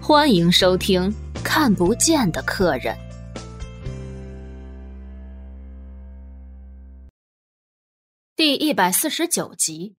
欢迎收听《看不见的客人》第149集。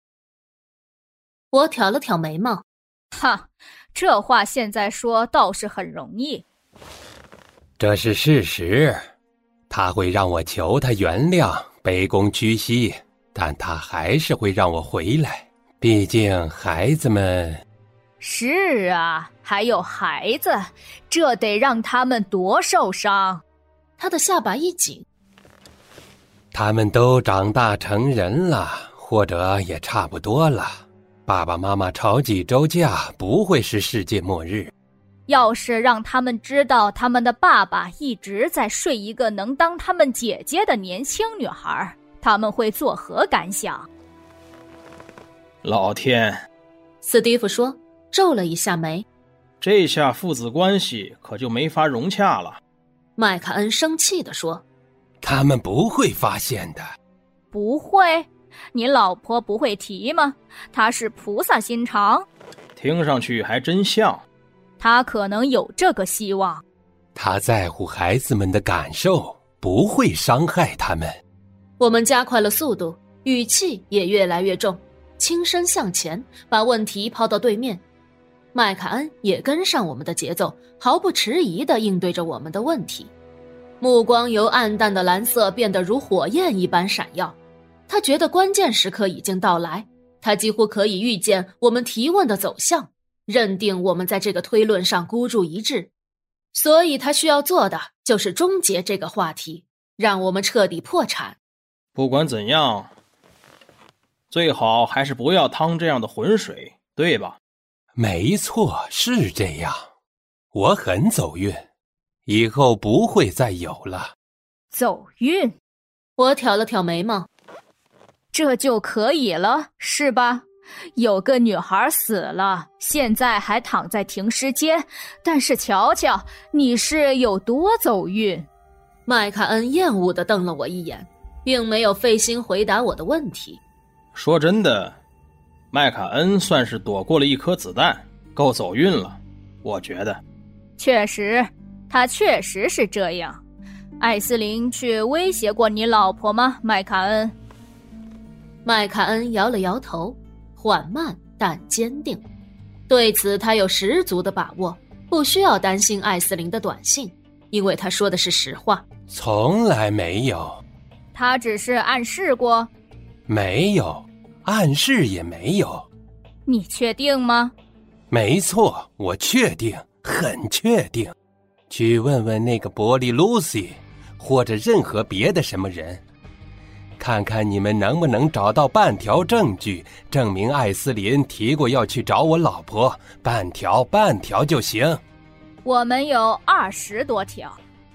我挑了挑眉毛， 哈，这话现在说倒是很容易。 这是事实，他会让我求他原谅，卑躬屈膝，但他还是会让我回来，毕竟孩子们…… 是啊，还有孩子，这得让他们多受伤。 他的下巴一紧， 他们都长大成人了，或者也差不多了。爸爸妈妈吵几周架不会是世界末日。 要是让他们知道他们的爸爸一直在睡一个能当他们姐姐的年轻女孩，他们会作何感想？ 老天， 斯蒂夫说，皱了一下眉。 这下父子关系可就没法融洽了。 麦卡恩生气地说， 他们不会发现的。 不会？你老婆不会提吗？她是菩萨心肠。 听上去还真像。 她可能有这个希望。 他在乎孩子们的感受，不会伤害他们。 我们加快了速度，语气也越来越重，轻声向前，把问题抛到对面。麦卡恩也跟上我们的节奏，毫不迟疑地应对着我们的问题，目光由暗淡的蓝色变得如火焰一般闪耀。他觉得关键时刻已经到来，他几乎可以预见我们提问的走向，认定我们在这个推论上孤注一掷，所以他需要做的就是终结这个话题，让我们彻底破产。 不管怎样，最好还是不要趟这样的浑水，对吧？ 没错，是这样。我很走运，以后不会再有了。 走运？ 我挑了挑眉毛。 这就可以了，是吧？有个女孩死了，现在还躺在停尸间，但是瞧瞧，你是有多走运。 麦卡恩厌恶地瞪了我一眼，并没有费心回答我的问题。 说真的，麦卡恩算是躲过了一颗子弹，够走运了，我觉得。 确实，他确实是这样。艾斯琳去威胁过你老婆吗，麦卡恩？ 麦卡恩摇了摇头，缓慢但坚定。对此他有十足的把握，不需要担心艾斯琳的短信，因为他说的是实话。 从来没有。 他只是暗示过？ 没有，暗示也没有。 你确定吗？ 没错，我确定，很确定。去问问那个伯利露西，或者任何别的什么人，看看你们能不能找到半条证据，证明艾斯琳提过要去找我老婆，半条就行。 我们有20多条。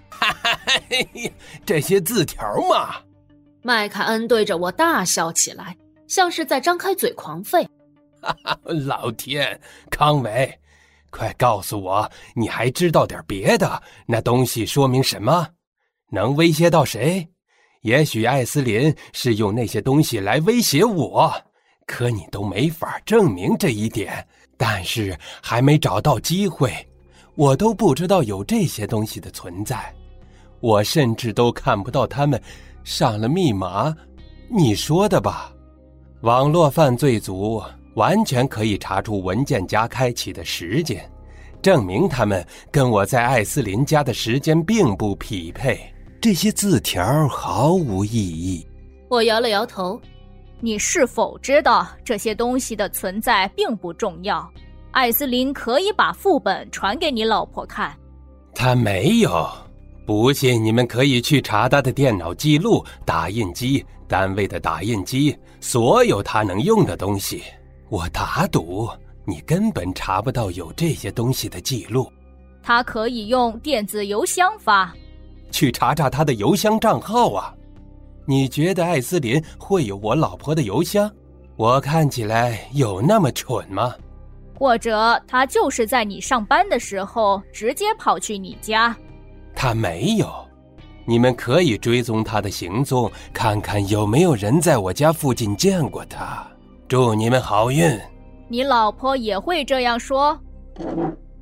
这些字条嘛。 麦卡恩对着我大笑起来，像是在张开嘴狂吠。 老天，康维，快告诉我，你还知道点别的？那东西说明什么？能威胁到谁？也许艾斯琳是用那些东西来威胁我，可你都没法证明这一点。但是还没找到机会，我都不知道有这些东西的存在，我甚至都看不到他们上了密码。你说的吧？网络犯罪组完全可以查出文件夹开启的时间，证明他们跟我在艾斯琳家的时间并不匹配。这些字条毫无意义。 我摇了摇头。 你是否知道这些东西的存在并不重要？艾斯琳可以把副本传给你老婆看。 他没有。不信你们可以去查他的电脑记录、打印机、单位的打印机，所有他能用的东西。我打赌你根本查不到有这些东西的记录。 他可以用电子邮箱发。 去查查他的邮箱账号啊！你觉得艾斯琳会有我老婆的邮箱？我看起来有那么蠢吗？ 或者他就是在你上班的时候直接跑去你家？ 他没有。你们可以追踪他的行踪，看看有没有人在我家附近见过他。祝你们好运。 你老婆也会这样说？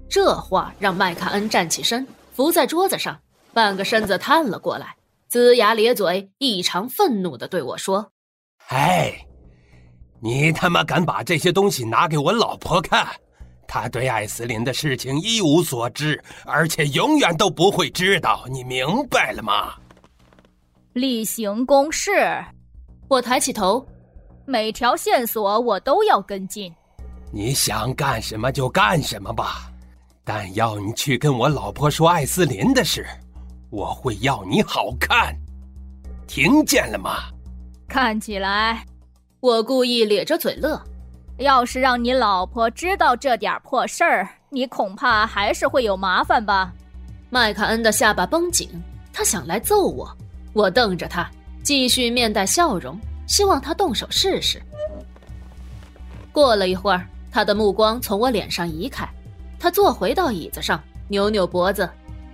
这话让麦卡恩站起身，伏在桌子上，半个身子探了过来，龇牙咧嘴，异常愤怒地对我说： 哎，你他妈敢把这些东西拿给我老婆看？她对艾斯琳的事情一无所知，而且永远都不会知道，你明白了吗？ 例行公事。 我抬起头， 每条线索我都要跟进。 你想干什么就干什么吧，但要你去跟我老婆说艾斯琳的事，我会要你好看，听见了吗？ 看起来， 我故意咧着嘴乐。 要是让你老婆知道这点破事儿，你恐怕还是会有麻烦吧。 麦卡恩的下巴绷紧，他想来揍我。我瞪着他，继续面带笑容，希望他动手试试。过了一会儿，他的目光从我脸上移开，他坐回到椅子上，扭扭脖子。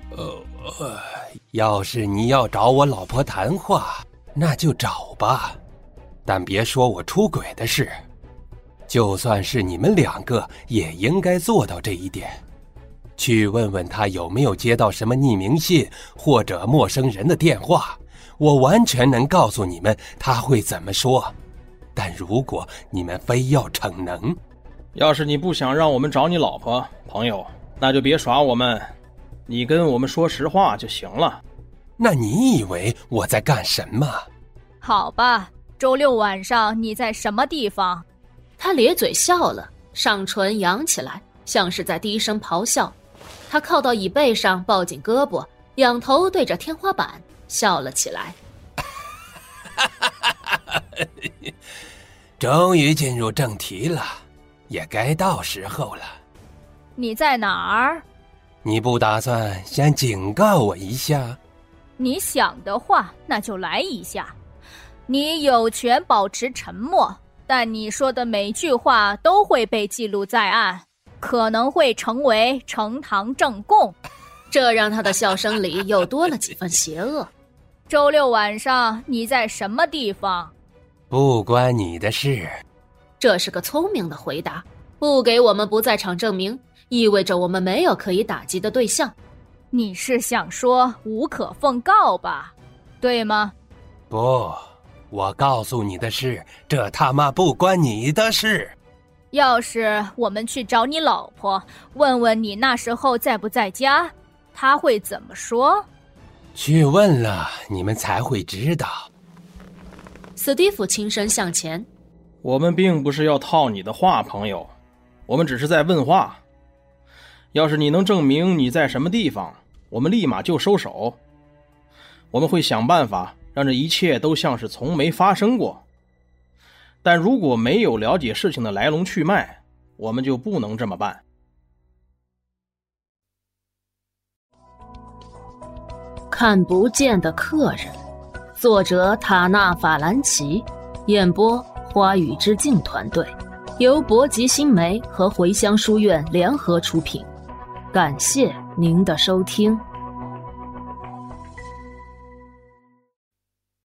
要是你要找我老婆谈话，那就找吧，但别说我出轨的事。就算是你们两个也应该做到这一点，去问问他有没有接到什么匿名信或者陌生人的电话，我完全能告诉你们他会怎么说。但如果你们非要逞能， 要是你不想让我们找你老婆，朋友，那就别耍我们，你跟我们说实话就行了。 那你以为我在干什么？ 好吧，周六晚上你在什么地方？ 他咧嘴笑了，上唇扬起来，像是在低声咆哮。他靠到椅背上，抱紧胳膊，仰头对着天花板笑了起来。 终于进入正题了，也该到时候了。 你在哪儿？ 你不打算先警告我一下？ 你想的话，那就来一下。你有权保持沉默，但你说的每句话都会被记录在案，可能会成为呈堂证供。 这让他的笑声里又多了几分邪恶。 周六晚上你在什么地方？ 不关你的事。 这是个聪明的回答，不给我们不在场证明，意味着我们没有可以打击的对象。 你是想说无可奉告吧，对吗？ 不，我告诉你的是，这他妈不关你的事。 要是我们去找你老婆，问问你那时候在不在家，她会怎么说？ 去问了，你们才会知道。 史蒂夫轻声向前。 我们并不是要套你的话，朋友，我们只是在问话。要是你能证明你在什么地方，我们立马就收手。我们会想办法让这一切都像是从没发生过。但如果没有了解事情的来龙去脉，我们就不能这么办。 看不见的客人，作者塔纳法兰奇，演播花语之境团队，由博吉新媒和茴香书院联合出品。感谢您的收听。